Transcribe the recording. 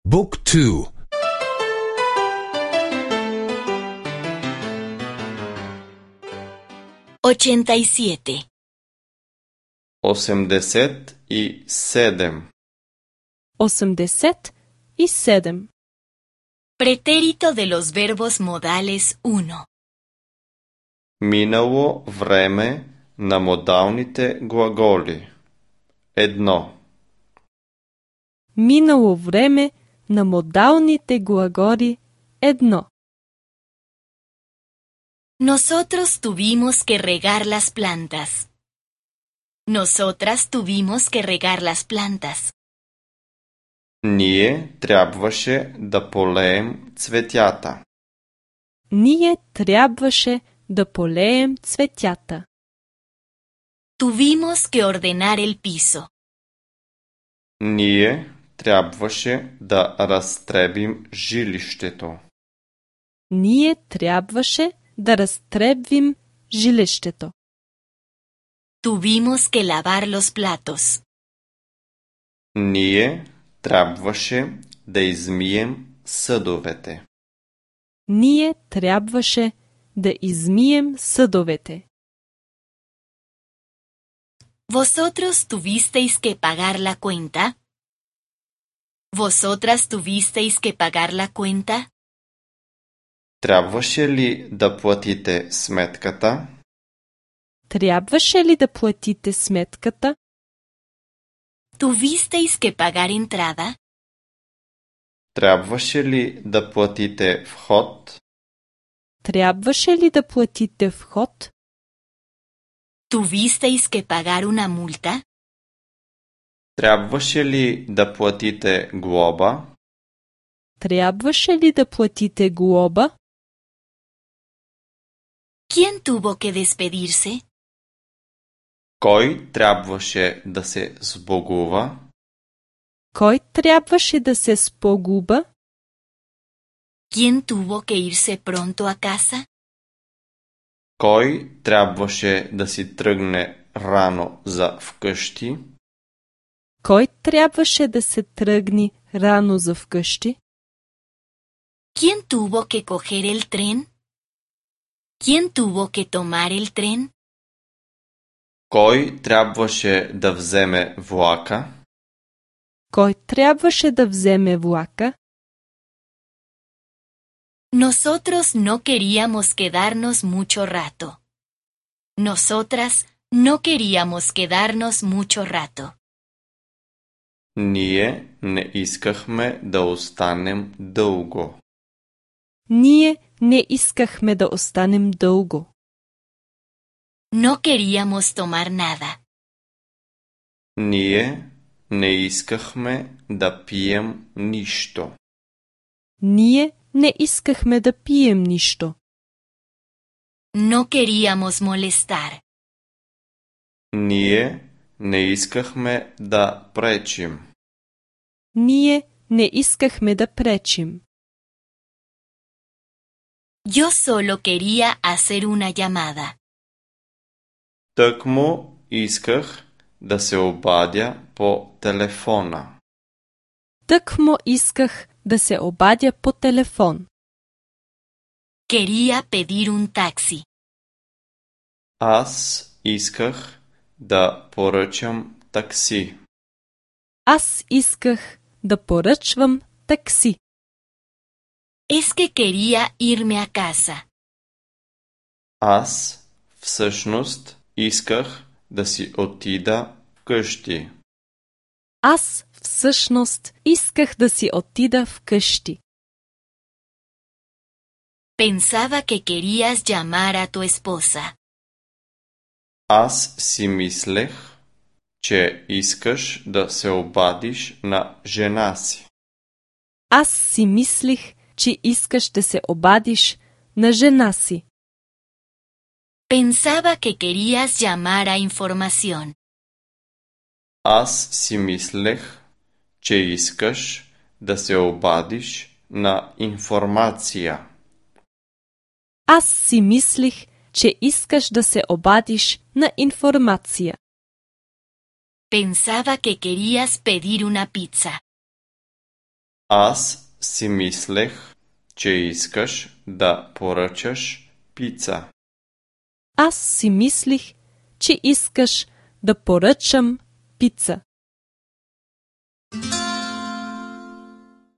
Book 2. 87. 87. 87. Pretérito de los verbos modales 1. Минало време на модалните глаголи. 1. Минало време на модалните глаголи 1. Nosotros tuvimos que regar las plantas. Nosotras tuvimos que regar las plantas. Ние трябваше да полеем цветята. Ние трябваше да полеем цветята. Tuvimos que ordenar el piso. Ние трябваше да разтребим жилището. Ние трябваше да разтребвим жилището. Tuvimos que lavar los platos. Ние трябваше да измием съдовете. Ние трябваше да измием съдовете. ¿Vosotros tuvisteis que pagar la cuenta? ¿Vosotras tuvisteis que pagar la cuenta? Трябваше ли да платите сметката? Трябваше ли да платите сметката? ¿Tuvisteis que pagar entrada? Трябваше ли да платите вход? Трябваше ли да платите вход? ¿Tuvisteis que pagar una multa? Трябваше ли да платите глоба? Трябваше ли да платите глоба? ¿Quién tuvo que despedirse? Кой трябваше да се сбогува? Кой трябваше да се спогуба? ¿Quién tuvo que irse pronto a casa? Кой трябваше да си тръгне рано за вкъщи? Кой трябваше да се тръгне рано за вкъщи? ¿Quién tuvo que coger el tren? ¿Quién tuvo que tomar el tren? Кой трябваше да вземе влака? Кой трябваше да вземе влака? Nosotros no queríamos quedarnos mucho rato. Nosotras no queríamos quedarnos mucho rato. Ние не искахме да останем дълго. Ние не искахме да останем дълго. No queríamos tomar nada. Ние не искахме да пием нищо. Ние не искахме да пием нищо. No queríamos molestar. Ние не искахме да пречим. Ние не искахме да пречим. Yo solo quería hacer una llamada. Тъкмо исках да се обадя по телефона. Тъкмо исках да се обадя по телефон. Quería pedir un taxi. Аз исках да поръчам такси. Аз исках да поръчвам такси. Es que quería irme a casa. Аз всъщност исках да си отида вкъщи. Аз всъщност исках да си отида вкъщи. Pensaba que querías llamar a tu esposa. Аз си мислех, че искаш да се обадиш на жена си. Аз си мислих, че искаш да се обадиш на жена си. Pensaba que querías llamar a información. Аз си мислех, че искаш да се обадиш на информация. Аз си мислих, че искаш да се обадиш на информация. Pensaba que querías pedir una pizza. Аз си мислех, че искаш да поръчаш пица. Аз си мислих, че искаш да поръчам пица.